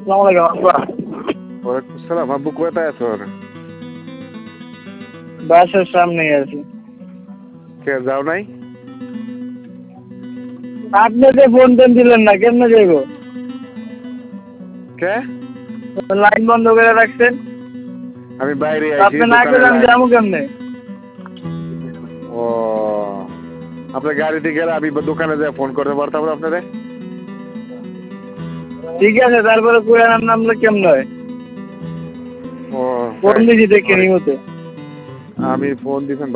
আসসালামু আলাইকুম আব্বা। ওয়ালাইকুম সালাম। আব্বু কোথায় আছো? বাসার সামনেই আছি। কে যাও নাই? আপনি যে ফোন টোন দিলেন না, কেমনে যাইবো? কে? লাইন বন্ধ করে রাখছেন। আমি বাইরে আইছি, আপনি না দোকানে গেলে আমি লাইন। যাবো কেমনে? ও, আপনার গাড়িতে গেলে আমি দোকানে যাই ফোন করতে পারতাম না আপনারে? ঠিক আছে, তারপরে কুড়ে নামলে কেমনে হয়? ও ফোন দিছি দেখে নিমতে। আমি ফোন দিছেন